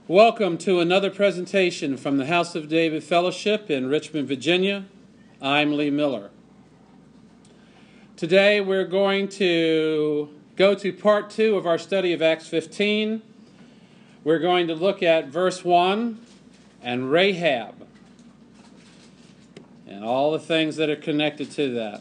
Welcome to another presentation from the House of David Fellowship in Richmond, Virginia. I'm Lee Miller. Today we're going to go to part 2 of our study of Acts 15. We're going to look at verse 1 and Rahab and all the things that are connected to that.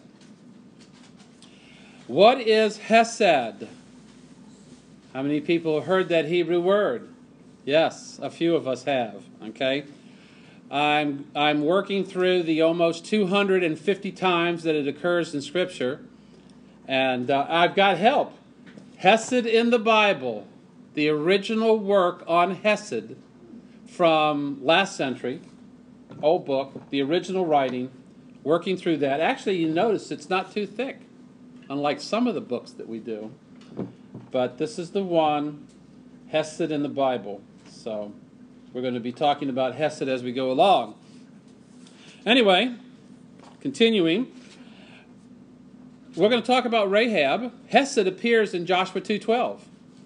What is Hesed? How many people have heard that Hebrew word? Yes, a few of us have, okay? I'm working through the almost 250 times that it occurs in Scripture, and I've got help. Hesed in the Bible, the original work on Hesed from last century, old book, the original writing, working through that. Actually, you notice it's not too thick, unlike some of the books that we do. But this is the one, Hesed in the Bible. So we're going to be talking about Hesed as we go along. Anyway, continuing, we're going to talk about Rahab. Hesed appears in Joshua 2:12.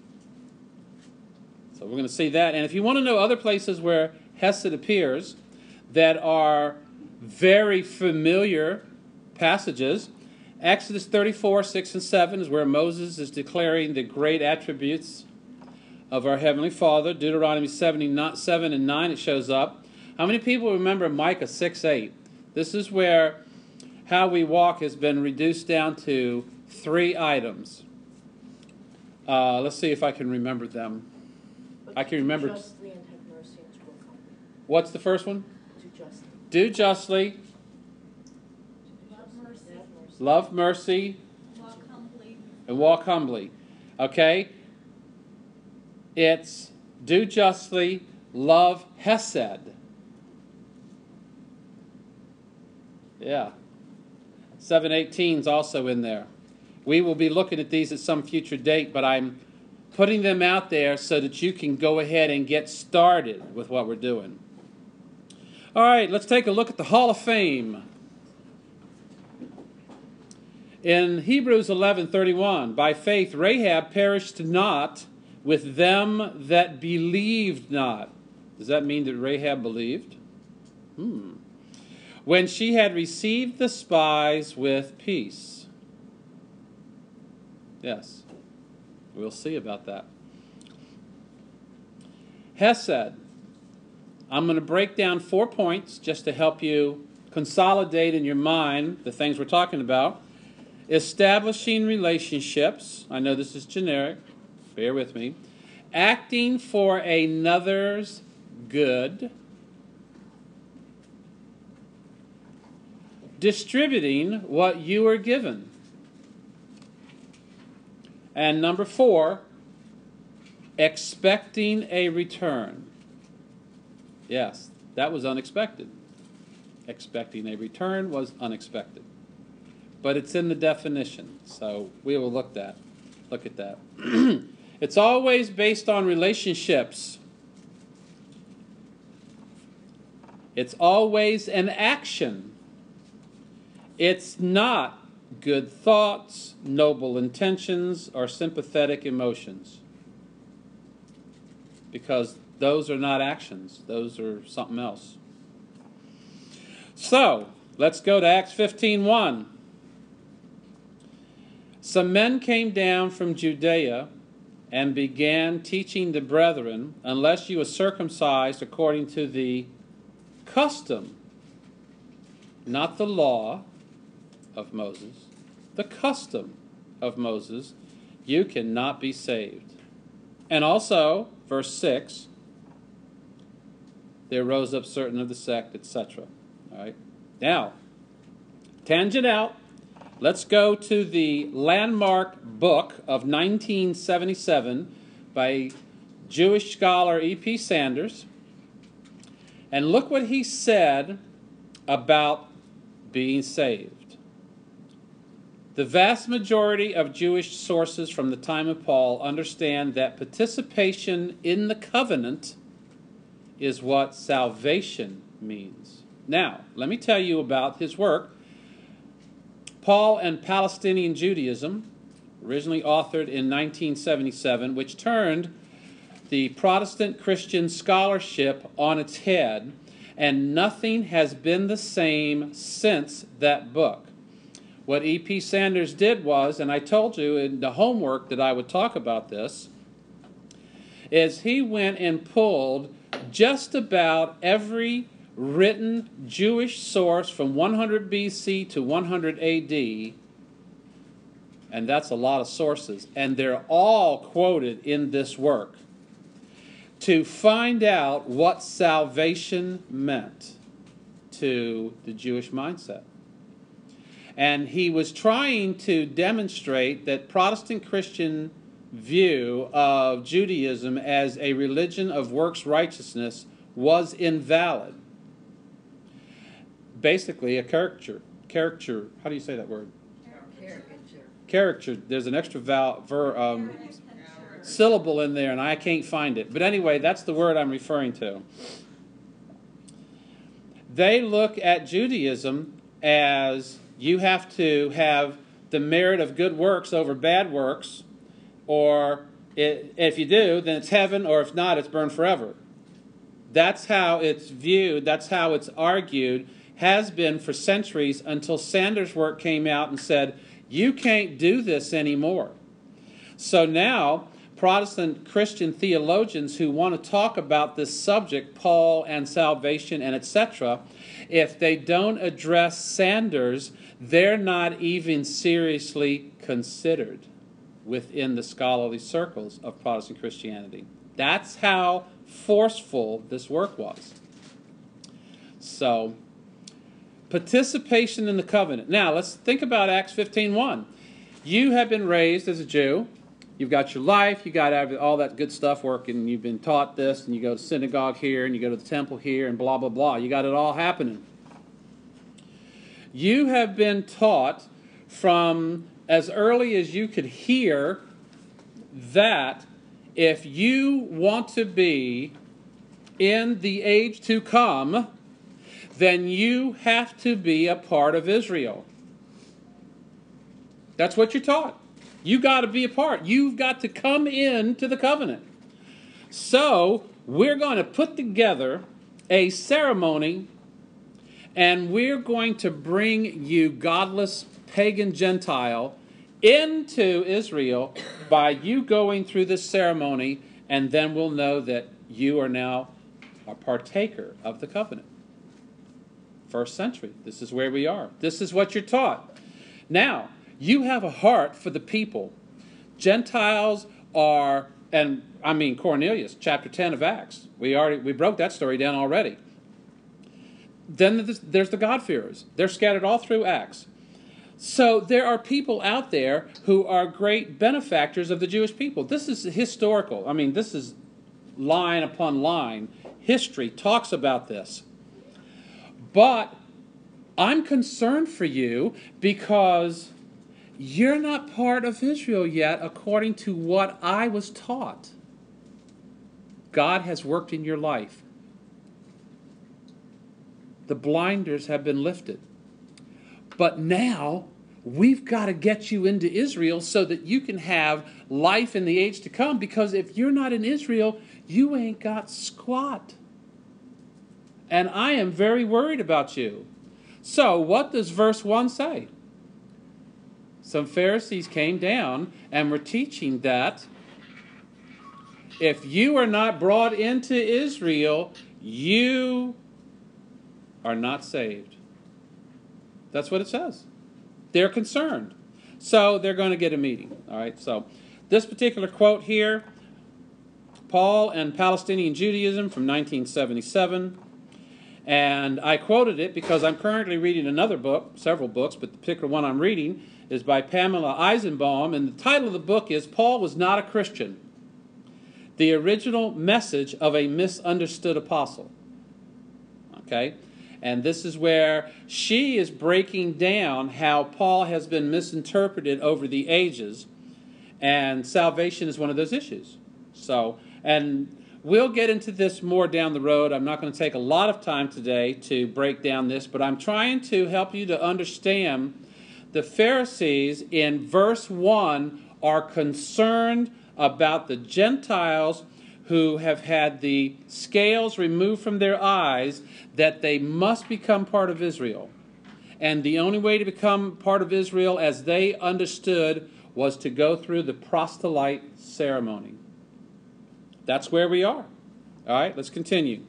So we're going to see that. And if you want to know other places where Hesed appears that are very familiar passages, Exodus 34, 6 and 7 is where Moses is declaring the great attributes of our Heavenly Father. Deuteronomy 7 and 9, it shows up. How many people remember Micah 6:8? This is where how we walk has been reduced down to 3 items. Let's see if I can remember them. I can remember. Do justly and have mercy and walk humbly. What's the first one? Do justly. Do justly. Love mercy. Love mercy. Walk humbly. And walk humbly. Okay? It's do justly, love Hesed. Yeah. 7:18 is also in there. We will be looking at these at some future date, but I'm putting them out there so that you can go ahead and get started with what we're doing. All right, let's take a look at the Hall of Fame. In Hebrews 11:31, by faith Rahab perished not with them that believed not. Does that mean that Rahab believed? When she had received the spies with peace. Yes, we'll see about that. Hesed. I'm going to break down 4 points just to help you consolidate in your mind the things we're talking about. Establishing relationships. I know this is generic. Bear with me. Acting for another's good. Distributing what you are given. And number 4, expecting a return. Yes, that was unexpected. Expecting a return was unexpected. But it's in the definition, so we will look at that. It's always based on relationships. It's always an action. It's not good thoughts, noble intentions, or sympathetic emotions. Because those are not actions. Those are something else. So, let's go to Acts 15:1. Some men came down from Judea and began teaching the brethren, unless you are circumcised according to the custom, not the law of Moses, the custom of Moses, you cannot be saved. And also, verse 6, there rose up certain of the sect, etc. All right. Now, tangent out. Let's go to the landmark book of 1977 by Jewish scholar E.P. Sanders. And look what he said about being saved. The vast majority of Jewish sources from the time of Paul understand that participation in the covenant is what salvation means. Now, let me tell you about his work. Paul and Palestinian Judaism, originally authored in 1977, which turned the Protestant Christian scholarship on its head, and nothing has been the same since that book. What E.P. Sanders did was, and I told you in the homework that I would talk about this, is he went and pulled just about every written Jewish source from 100 BC to 100 AD, and that's a lot of sources, and they're all quoted in this work, to find out what salvation meant to the Jewish mindset. And he was trying to demonstrate that Protestant Christian view of Judaism as a religion of works righteousness was invalid. Basically, a caricature. How do you say that word? Caricature. There's an extra syllable in there, and I can't find it. But anyway, that's the word I'm referring to. They look at Judaism as you have to have the merit of good works over bad works, or if you do, then it's heaven, or if not, it's burned forever. That's how it's viewed, that's how it's argued, has been for centuries, until Sanders' work came out and said, you can't do this anymore. So now, Protestant Christian theologians who want to talk about this subject, Paul and salvation and etc., if they don't address Sanders, they're not even seriously considered within the scholarly circles of Protestant Christianity. That's how forceful this work was. So, participation in the covenant. Now, let's think about Acts 15:1. You have been raised as a Jew. You've got your life. You got all that good stuff working. You've been taught this, and you go to synagogue here, and you go to the temple here, and blah, blah, blah. You got it all happening. You have been taught from as early as you could hear that if you want to be in the age to come, then you have to be a part of Israel. That's what you're taught. You got to be a part. You've got to come into the covenant. So we're going to put together a ceremony, and we're going to bring you, godless pagan Gentile, into Israel by you going through this ceremony, and then we'll know that you are now a partaker of the covenant. First century. This is where we are. This is what you're taught. Now, you have a heart for the people. Gentiles are, and I mean Cornelius, chapter 10 of Acts. We broke that story down already. Then there's the God-fearers. They're scattered all through Acts. So there are people out there who are great benefactors of the Jewish people. This is historical. I mean, this is line upon line. History talks about this. But I'm concerned for you because you're not part of Israel yet according to what I was taught. God has worked in your life. The blinders have been lifted. But now we've got to get you into Israel so that you can have life in the age to come, because if you're not in Israel, you ain't got squat. And I am very worried about you. So what does verse 1 say? Some Pharisees came down and were teaching that if you are not brought into Israel, you are not saved. That's what it says. They're concerned. So they're going to get a meeting. All right. So this particular quote here, Paul and Palestinian Judaism from 1977. And I quoted it because I'm currently reading another book, several books, but the particular one I'm reading is by Pamela Eisenbaum, and the title of the book is Paul Was Not a Christian, the Original Message of a Misunderstood Apostle. Okay? And this is where she is breaking down how Paul has been misinterpreted over the ages, and salvation is one of those issues. So, and we'll get into this more down the road. I'm not going to take a lot of time today to break down this, but I'm trying to help you to understand the Pharisees in verse 1 are concerned about the Gentiles who have had the scales removed from their eyes that they must become part of Israel. And the only way to become part of Israel, as they understood, was to go through the proselyte ceremony. That's where we are. All right, let's continue.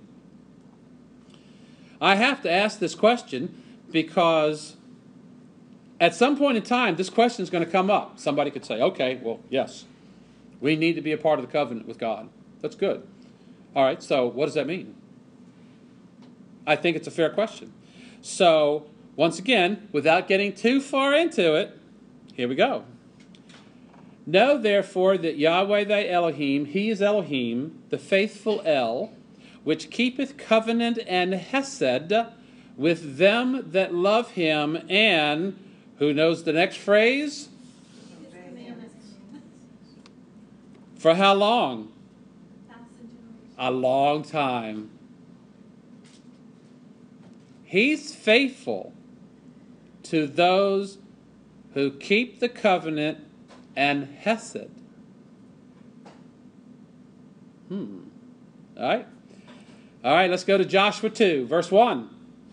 I have to ask this question because at some point in time, this question is going to come up. Somebody could say, okay, well, yes, we need to be a part of the covenant with God. That's good. All right, so what does that mean? I think it's a fair question. So, once again, without getting too far into it, here we go. Know therefore that Yahweh thy Elohim, he is Elohim, the faithful El, which keepeth covenant and hesed with them that love him, and who knows the next phrase? For how long? A long time. He's faithful to those who keep the covenant and hesed. All right. All right, let's go to Joshua 2, verse 1.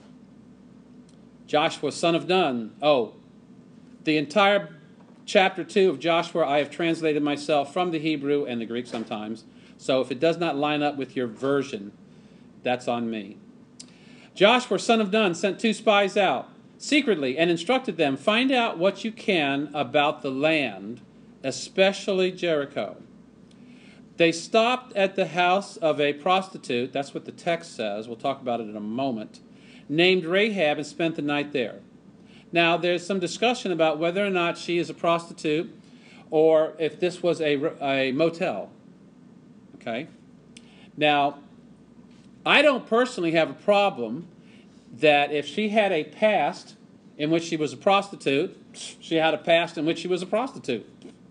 Joshua, son of Nun. Oh, the entire chapter 2 of Joshua I have translated myself from the Hebrew and the Greek sometimes. So if it does not line up with your version, that's on me. Joshua, son of Nun, sent 2 spies out secretly and instructed them, find out what you can about the land, especially Jericho. They stopped at the house of a prostitute, that's what the text says, we'll talk about it in a moment, named Rahab, and spent the night there. Now, there's some discussion about whether or not she is a prostitute or if this was a motel. Okay? Now, I don't personally have a problem that if she had a past in which she was a prostitute, she had a past in which she was a prostitute.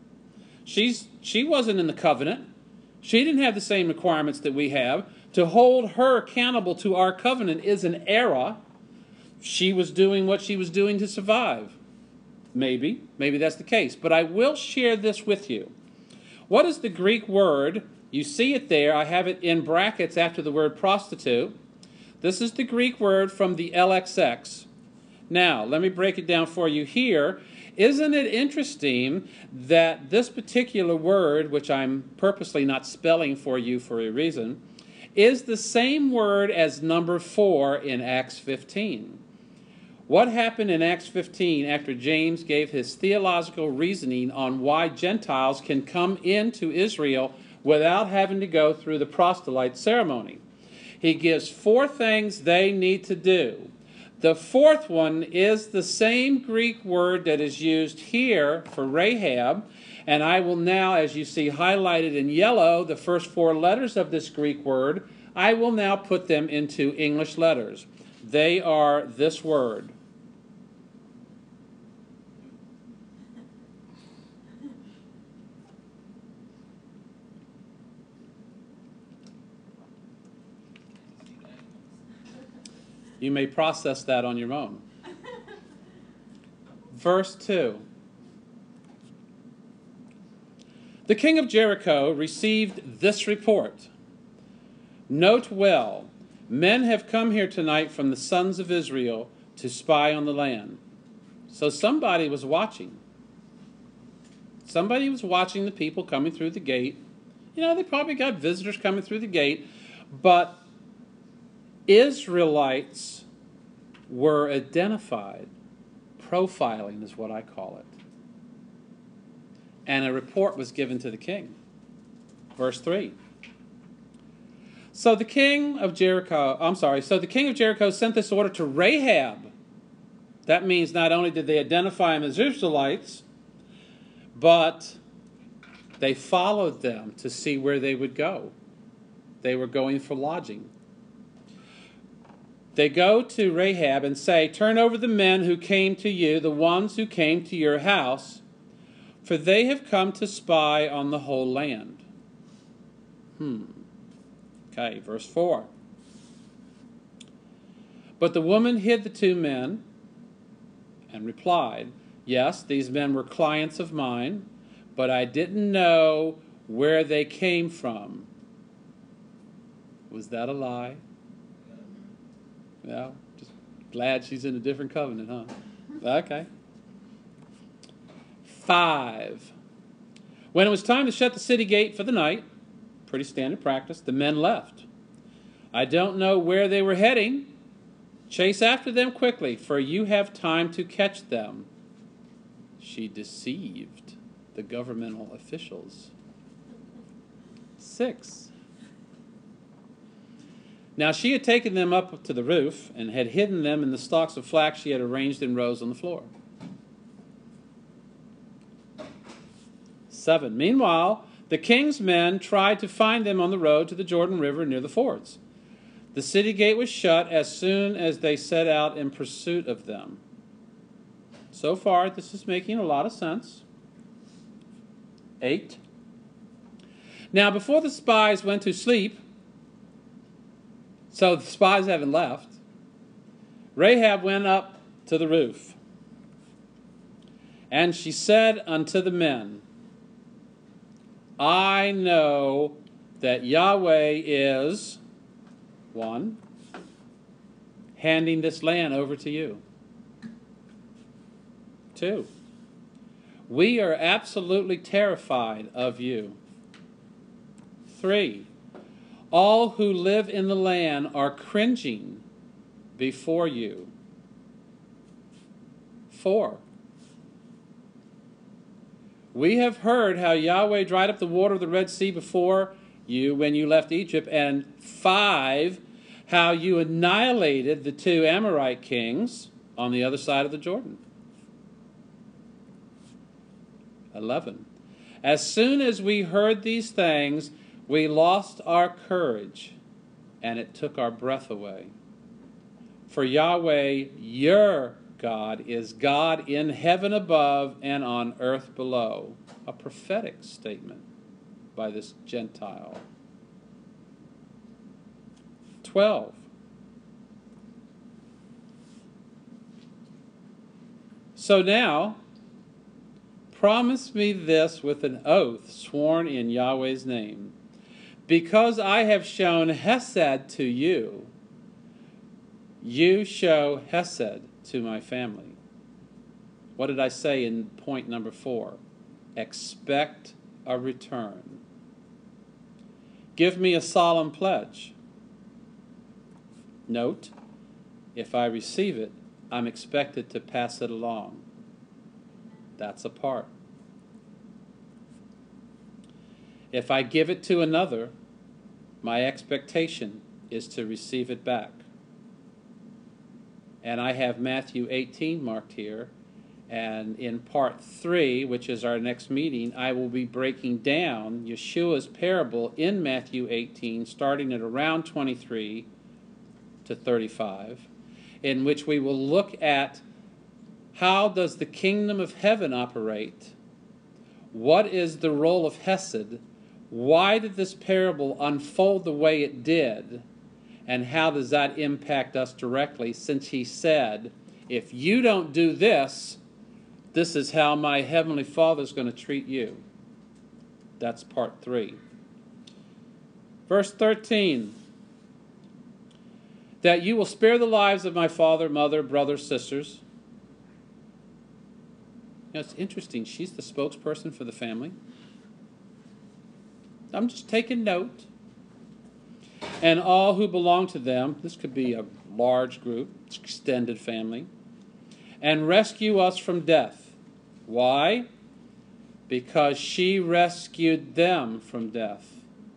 She wasn't in the covenant. She didn't have the same requirements that we have. To hold her accountable to our covenant is an error. She was doing what she was doing to survive. Maybe that's the case. But I will share this with you. What is the Greek word? You see it there. I have it in brackets after the word prostitute. This is the Greek word from the LXX. Now, let me break it down for you here. Isn't it interesting that this particular word, which I'm purposely not spelling for you for a reason, is the same word as number 4 in Acts 15? What happened in Acts 15 after James gave his theological reasoning on why Gentiles can come into Israel without having to go through the proselyte ceremony? He gives 4 things they need to do. The 4th one is the same Greek word that is used here for Rahab, and I will now, as you see highlighted in yellow, the first 4 letters of this Greek word, I will now put them into English letters. They are this word. You may process that on your own. Verse 2. The king of Jericho received this report. Note well, men have come here tonight from the sons of Israel to spy on the land. So somebody was watching. Somebody was watching the people coming through the gate. You know, they probably got visitors coming through the gate, but Israelites were identified. Profiling is what I call it. And a report was given to the king. Verse 3. So the king of Jericho sent this order to Rahab. That means not only did they identify them as Israelites, but they followed them to see where they would go. They were going for lodging. They go to Rahab and say, turn over the men who came to you, the ones who came to your house, for they have come to spy on the whole land. Okay, verse 4. But the woman hid the 2 men and replied, yes, these men were clients of mine, but I didn't know where they came from. Was that a lie? Yeah, just glad she's in a different covenant, huh? Okay. 5. When it was time to shut the city gate for the night, pretty standard practice, the men left. I don't know where they were heading. Chase after them quickly, for you have time to catch them. She deceived the governmental officials. 6. Now she had taken them up to the roof and had hidden them in the stalks of flax she had arranged in rows on the floor. 7. Meanwhile, the king's men tried to find them on the road to the Jordan River near the fords. The city gate was shut as soon as they set out in pursuit of them. So far, this is making a lot of sense. 8. Now, before the spies went to sleep, so the spies haven't left, Rahab went up to the roof. And she said unto the men, I know that Yahweh is, 1, handing this land over to you. 2, we are absolutely terrified of you. 3, all who live in the land are cringing before you. 4, we have heard how Yahweh dried up the water of the Red Sea before you when you left Egypt. And 5, how you annihilated the 2 Amorite kings on the other side of the Jordan. 11, as soon as we heard these things, we lost our courage, and it took our breath away. For Yahweh, your God, is God in heaven above and on earth below. A prophetic statement by this Gentile. 12. So now, promise me this with an oath sworn in Yahweh's name. Because I have shown Hesed to you, you show Hesed to my family. What did I say in point number 4? Expect a return. Give me a solemn pledge. Note, if I receive it, I'm expected to pass it along. That's a part. If I give it to another, my expectation is to receive it back. And I have Matthew 18 marked here. And in part 3, which is our next meeting, I will be breaking down Yeshua's parable in Matthew 18, starting at around 23 to 35, in which we will look at how does the kingdom of heaven operate? What is the role of Hesed? Why did this parable unfold the way it did? And how does that impact us directly, since he said, if you don't do this, this is how my heavenly Father is going to treat you. That's part 3. Verse 13. That you will spare the lives of my father, mother, brothers, sisters. You know, it's interesting. She's the spokesperson for the family. I'm just taking note. And all who belong to them, this could be a large group, extended family, and rescue us from death. Why? Because she rescued them from death.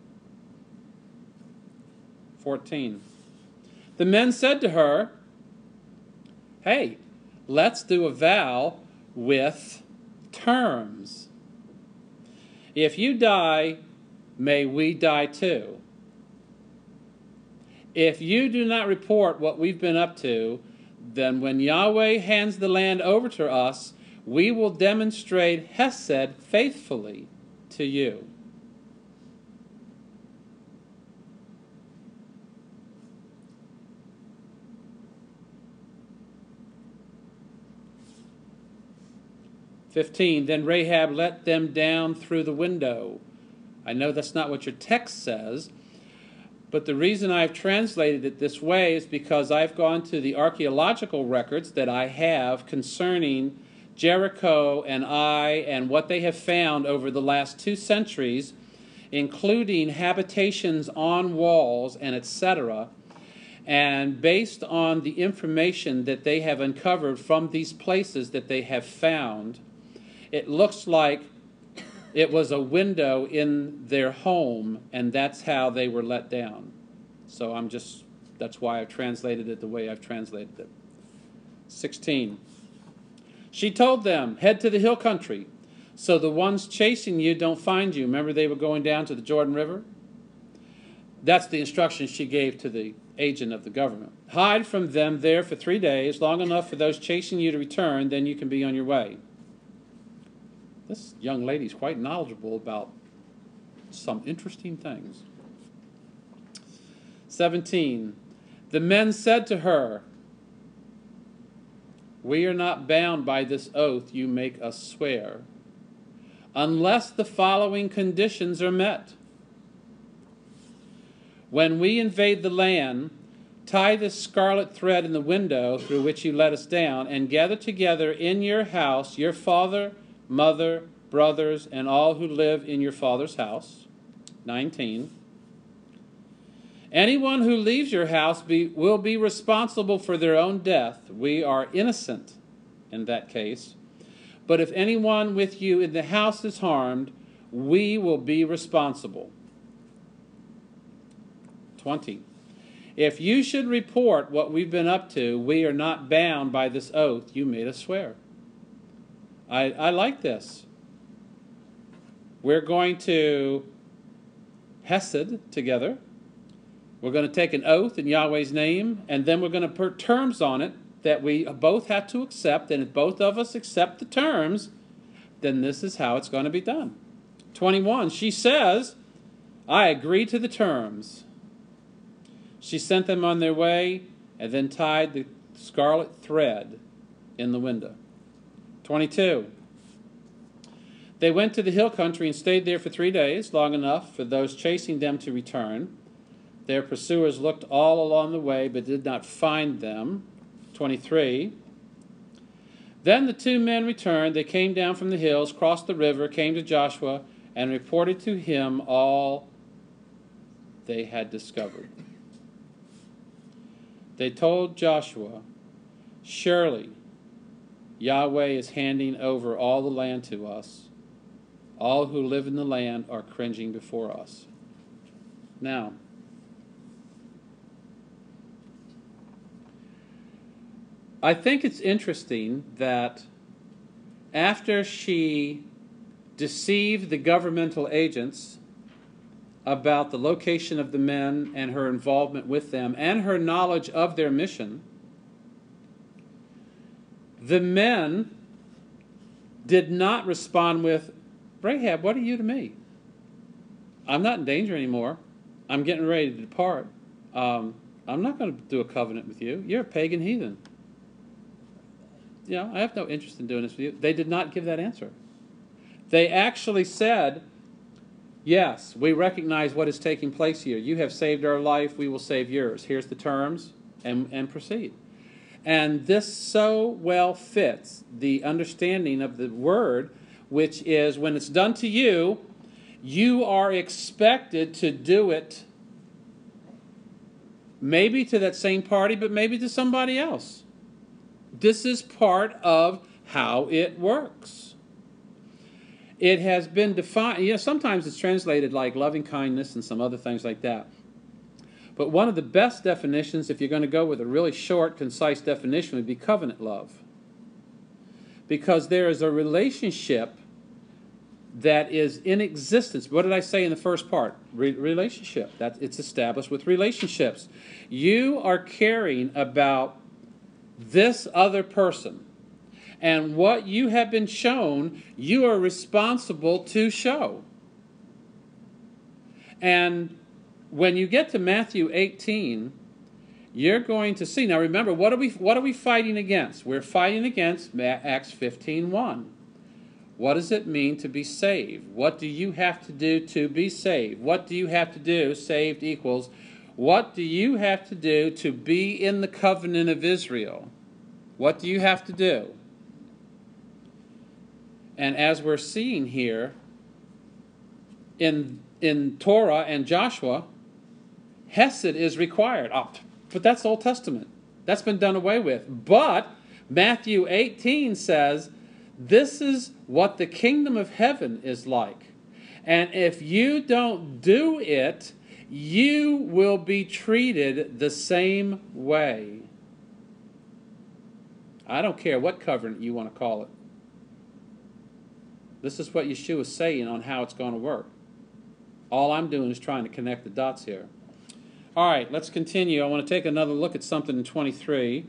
14. The men said to her, hey, let's do a vow with terms. If you die, may we die too. If you do not report what we've been up to, then when Yahweh hands the land over to us, we will demonstrate Hesed faithfully to you. "15. Then Rahab let them down through the window." I know that's not what your text says, But the reason I've translated it this way is because I've gone to the archaeological records that I have concerning Jericho and Ai and what they have found over the last 2 centuries, including habitations on walls and etc. And based on the information that they have uncovered from these places that they have found, it looks like it was a window in their home, and that's how they were let down. So that's why I've translated it the way I've translated it. 16. She told them, head to the hill country, so the ones chasing you don't find you. Remember they were going down to the Jordan River? That's the instructions she gave to the agent of the government. Hide from them there for 3 days, long enough for those chasing you to return, then you can be on your way. This young lady's quite knowledgeable about some interesting things. 17. The men said to her, we are not bound by this oath you make us swear, unless the following conditions are met. When we invade the land, tie this scarlet thread in the window through which you let us down, and gather together in your house your father, mother, brothers, and all who live in your father's house. 19. Anyone who leaves your house will be responsible for their own death. We are innocent in that case. But if anyone with you in the house is harmed, we will be responsible. 20. If you should report what we've been up to, we are not bound by this oath you made us swear. I like this. We're going to Hesed together. We're going to take an oath in Yahweh's name, and then we're going to put terms on it that we both have to accept, and if both of us accept the terms, then this is how it's going to be done. 21, she says, I agree to the terms. She sent them on their way, and then tied the scarlet thread in the window. 22. They went to the hill country and stayed there for 3 days, long enough for those chasing them to return. Their pursuers looked all along the way, but did not find them. 23. Then the 2 men returned. They came down from the hills, crossed the river, came to Joshua, and reported to him all they had discovered. They told Joshua, surely Yahweh is handing over all the land to us. All who live in the land are cringing before us. Now, I think it's interesting that after she deceived the governmental agents about the location of the men and her involvement with them and her knowledge of their mission, the men did not respond with, Rahab, what are you to me? I'm not in danger anymore. I'm getting ready to depart. I'm not going to do a covenant with you. You're a pagan heathen. I have no interest in doing this with you. They did not give that answer. They actually said, yes, we recognize what is taking place here. You have saved our life. We will save yours. Here's the terms, and proceed. And this so well fits the understanding of the word, which is when it's done to you, you are expected to do it maybe to that same party, but maybe to somebody else. This is part of how it works. It has been defined, sometimes it's translated like loving kindness and some other things like that. But one of the best definitions, if you're going to go with a really short, concise definition, would be covenant love. Because there is a relationship that is in existence. What did I say in the first part? Relationship. It's established with relationships. You are caring about this other person. And what you have been shown, you are responsible to show. And when you get to Matthew 18, you're going to see. Now remember, what are we fighting against? We're fighting against Acts 15:1. What does it mean to be saved? What do you have to do to be saved? What do you have to do? Saved equals What do you have to do to be in the covenant of Israel? What do you have to do? And as we're seeing here in Torah and Joshua, Hesed is required. Oh, but that's Old Testament. That's been done away with. But Matthew 18 says, this is what the kingdom of heaven is like. And if you don't do it, you will be treated the same way. I don't care what covenant you want to call it. This is what Yeshua is saying on how it's going to work. All I'm doing is trying to connect the dots here. All right, let's continue. I want to take another look at something in 23.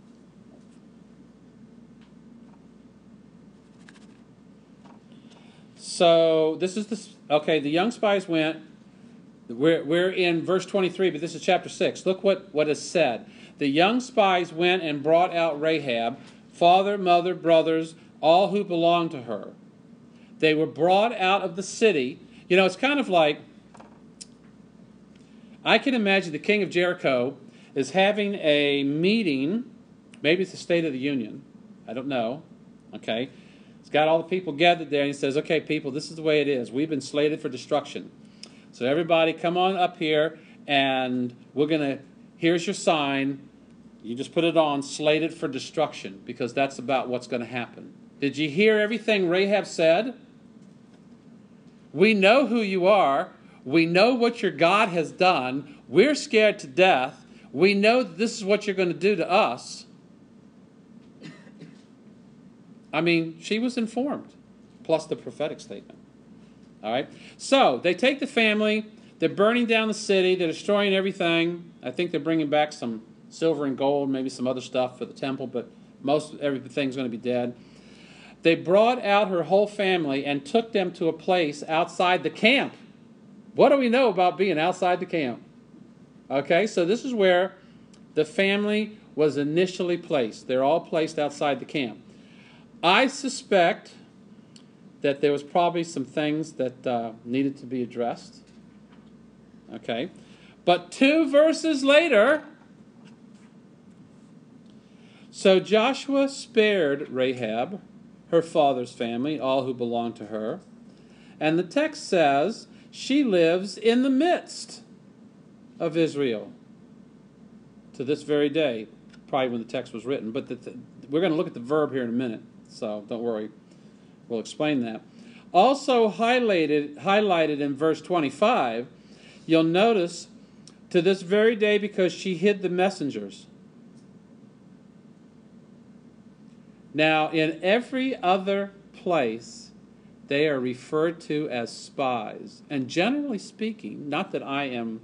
So this is the young spies went. We're in verse 23, but this is chapter 6. Look what is said. The young spies went and brought out Rahab, father, mother, brothers, all who belonged to her. They were brought out of the city. You know, it's kind of like, I can imagine the king of Jericho is having a meeting. Maybe it's the State of the Union. I don't know. Okay. He's got all the people gathered there, and he says, okay, people, this is the way it is. We've been slated for destruction. So everybody come on up here, and here's your sign. You just put it on, slated for destruction, because that's about what's going to happen. Did you hear everything Rahab said? We know who you are. We know what your God has done. We're scared to death. We know that this is what you're going to do to us. I mean, she was informed, plus the prophetic statement. All right? So, they take the family. They're burning down the city. They're destroying everything. I think they're bringing back some silver and gold, maybe some other stuff for the temple, but everything's going to be dead. They brought out her whole family and took them to a place outside the camp. What do we know about being outside the camp? Okay, so this is where the family was initially placed. They're all placed outside the camp. I suspect that there was probably some things that needed to be addressed. Okay, but 2 verses later, so Joshua spared Rahab, her father's family, all who belonged to her. And the text says she lives in the midst of Israel to this very day, probably when the text was written. But we're going to look at the verb here in a minute, so don't worry. We'll explain that. Also highlighted in verse 25, you'll notice, to this very day, because she hid the messengers. Now, in every other place, they are referred to as spies. And generally speaking, not that I am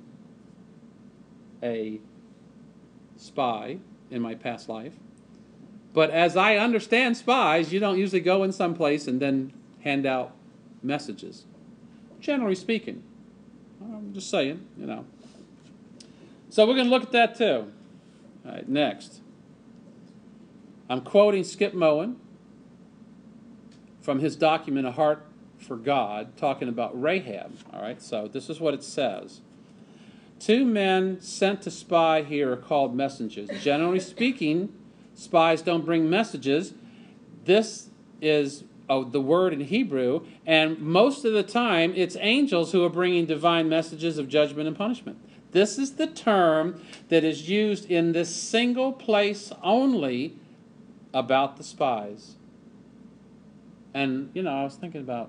a spy in my past life, but as I understand spies, you don't usually go in some place and then hand out messages. Generally speaking. I'm just saying, you know. So we're going to look at that too. All right, next. I'm quoting Skip Moen from his document, A Heart for God, talking about Rahab. All right, so this is what it says. 2 men sent to spy here are called messengers. Generally speaking, spies don't bring messages. This is the word in Hebrew, and most of the time it's angels who are bringing divine messages of judgment and punishment. This is the term that is used in this single place only about the spies. And, you know, I was thinking about,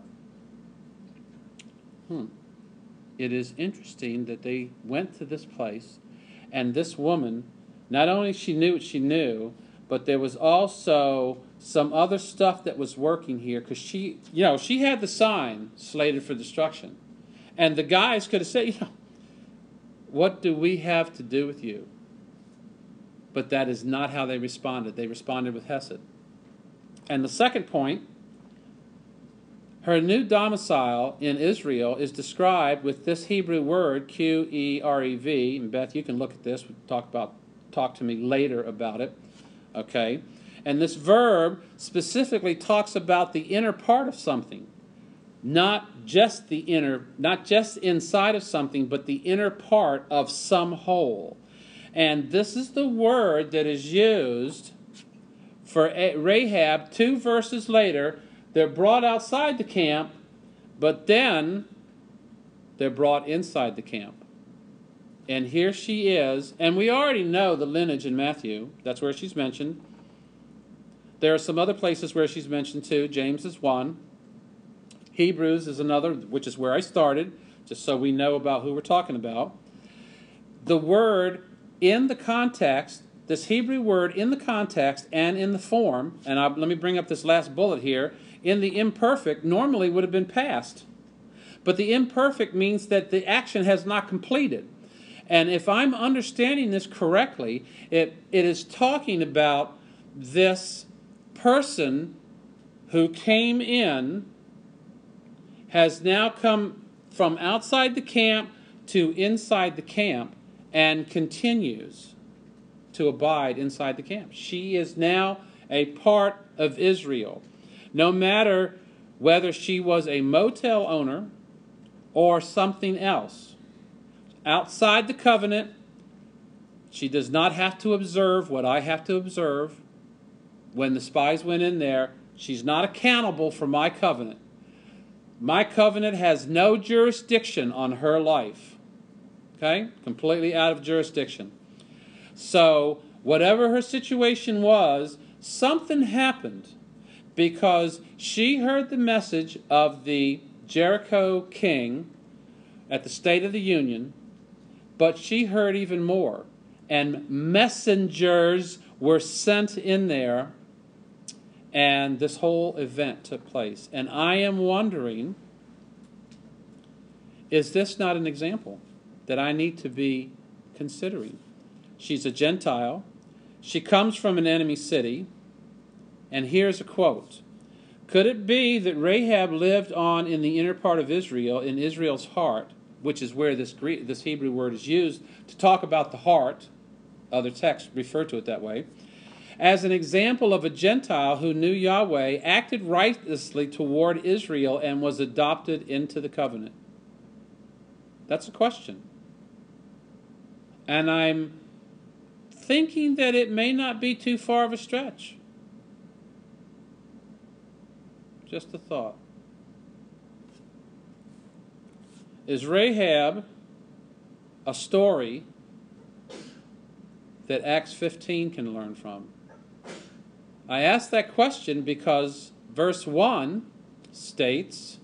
it is interesting that they went to this place, and this woman, not only she knew what she knew, but there was also some other stuff that was working here, because she had the sign slated for destruction. And the guys could have said, what do we have to do with you? But that is not how they responded. They responded with Hesed. And the second point, her new domicile in Israel is described with this Hebrew word, Q-E-R-E-V. And Beth, you can look at this. Talk to me later about it. Okay? And this verb specifically talks about the inner part of something. not just inside of something, but the inner part of some whole. And this is the word that is used for Rahab 2 verses later. They're brought outside the camp, but then they're brought inside the camp. And here she is, and we already know the lineage in Matthew. That's where she's mentioned. There are some other places where she's mentioned too. James is one. Hebrews is another, which is where I started, just so we know about who we're talking about. The word in the context, this Hebrew word in the context and in the form, and let me bring up this last bullet here, in the imperfect normally would have been past. But the imperfect means that the action has not completed. And if I'm understanding this correctly, it is talking about this person who came in, has now come from outside the camp to inside the camp, and continues to abide inside the camp. She is now a part of Israel. No matter whether she was a motel owner or something else, outside the covenant, she does not have to observe what I have to observe. When the spies went in there, she's not accountable for my covenant. My covenant has no jurisdiction on her life. Okay? Completely out of jurisdiction. So, whatever her situation was, something happened because she heard the message of the Jericho king at the State of the Union, but she heard even more. And messengers were sent in there, and this whole event took place. And I am wondering, is this not an example that I need to be considering? She's a Gentile. She comes from an enemy city. And here's a quote. Could it be that Rahab lived on in the inner part of Israel, in Israel's heart, which is where this Hebrew word is used to talk about the heart? Other texts refer to it that way. As an example of a Gentile who knew Yahweh, acted righteously toward Israel, and was adopted into the covenant. That's a question. And I'm thinking that it may not be too far of a stretch. Just a thought. Is Rahab a story that Acts 15 can learn from? I ask that question because verse 1 states,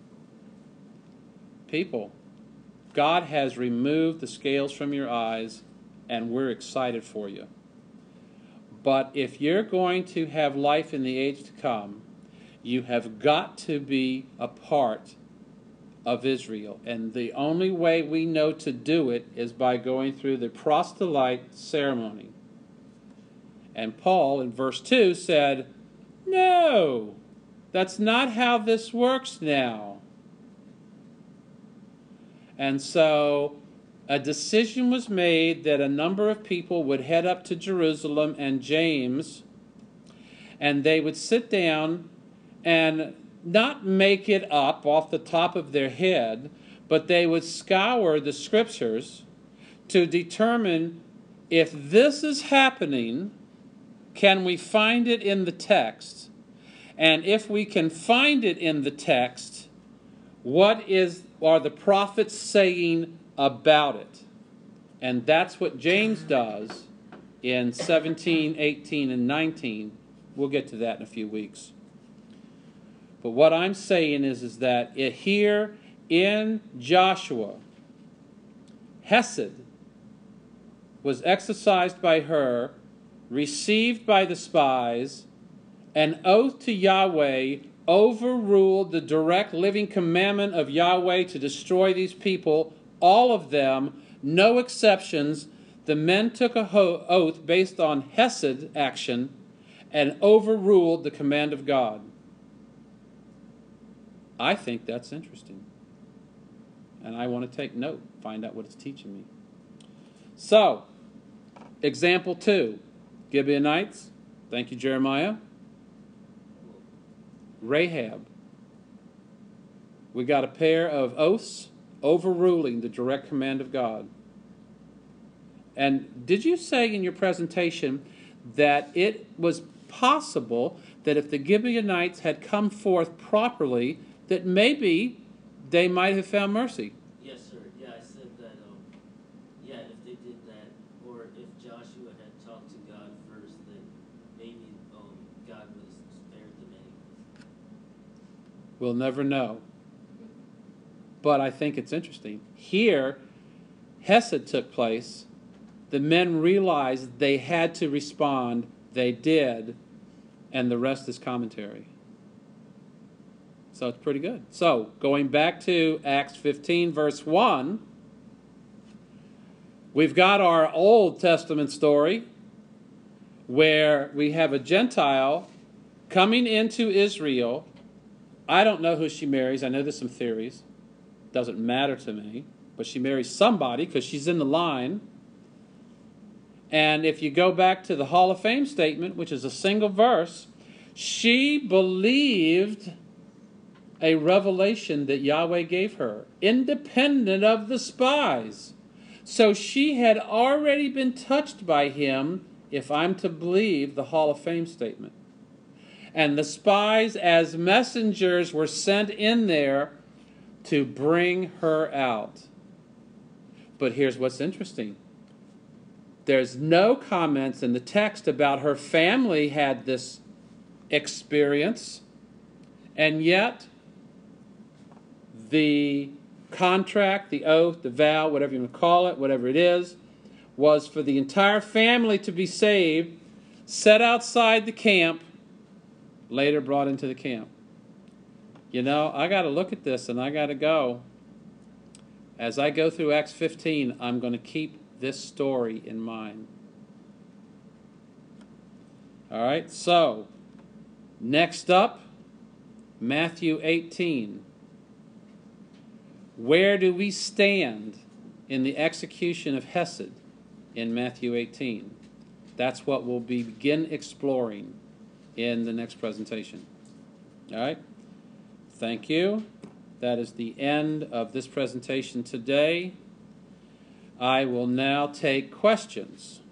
people, God has removed the scales from your eyes, and we're excited for you. But if you're going to have life in the age to come, you have got to be a part of Israel. And the only way we know to do it is by going through the proselyte ceremony. And Paul, in verse 2, said, no, that's not how this works now. And so a decision was made that a number of people would head up to Jerusalem, and James, and they would sit down and not make it up off the top of their head, but they would scour the scriptures to determine if this is happening, can we find it in the text? And if we can find it in the text, what are the prophets saying about it? And that's what James does in 17, 18, and 19. We'll get to that in a few weeks. But what I'm saying is that here in Joshua, Hesed was exercised by her, received by the spies, an oath to Yahweh overruled the direct living commandment of Yahweh to destroy these people, all of them, no exceptions. The men took an oath based on Hesed action and overruled the command of God. I think that's interesting. And I want to take note, find out what it's teaching me. So, example 2. Gibeonites. Thank you, Jeremiah. Rahab. We got a pair of oaths overruling the direct command of God. And did you say in your presentation that it was possible that if the Gibeonites had come forth properly, that maybe they might have found mercy? Yes, sir. Yeah, I said that, yeah, if they did that, or if Joshua had talked to God first, then maybe God would have spared them anyways. We'll never know. But I think it's interesting. Here, Hesed took place. The men realized they had to respond. They did. And the rest is commentary. So it's pretty good. So, going back to Acts 15, verse 1, we've got our Old Testament story where we have a Gentile coming into Israel. I don't know who she marries. I know there's some theories. Doesn't matter to me. But she marries somebody because she's in the line. And if you go back to the Hall of Fame statement, which is a single verse, she believed a revelation that Yahweh gave her, independent of the spies. So she had already been touched by him, if I'm to believe the Hall of Fame statement. And the spies, as messengers, were sent in there to bring her out. But here's what's interesting. There's no comments in the text about her family had this experience, and yet the contract, the oath, the vow, whatever you want to call it, whatever it is, was for the entire family to be saved, set outside the camp, later brought into the camp. You know, I got to look at this and I got to go. As I go through Acts 15, I'm going to keep this story in mind. All right, so next up, Matthew 18. Where do we stand in the execution of Hesed in Matthew 18? That's what we'll begin exploring in the next presentation. All right, thank you. That is the end of this presentation today. I will now take questions.